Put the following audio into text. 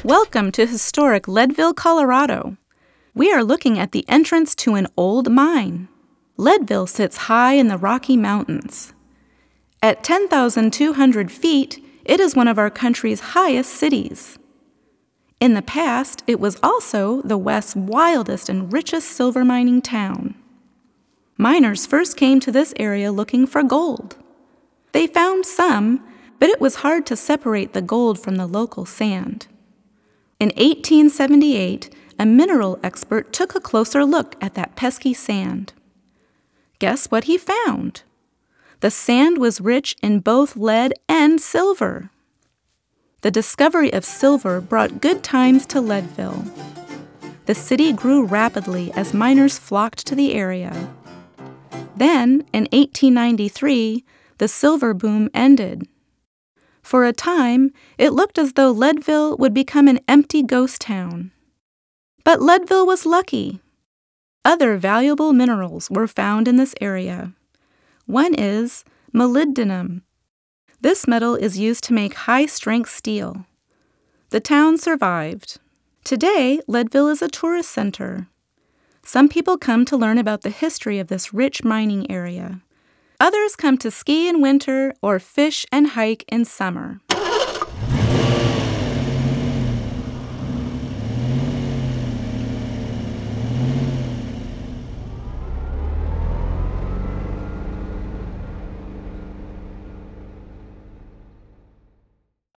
Welcome to historic Leadville, Colorado. We are looking at the entrance to an old mine. Leadville sits high in the Rocky Mountains. At 10,200 feet, it is one of our country's highest cities. In the past, it was also the West's wildest and richest silver mining town. Miners first came to this area looking for gold. They found some, but it was hard to separate the gold from the local sand. In 1878, a mineral expert took a closer look at that pesky sand. Guess what he found? The sand was rich in both lead and silver. The discovery of silver brought good times to Leadville. The city grew rapidly as miners flocked to the area. Then, in 1893, the silver boom ended. For a time, it looked as though Leadville would become an empty ghost town. But Leadville was lucky. Other valuable minerals were found in this area. One is molybdenum. This metal is used to make high-strength steel. The town survived. Today, Leadville is a tourist center. Some people come to learn about the history of this rich mining area. Others come to ski in winter or fish and hike in summer.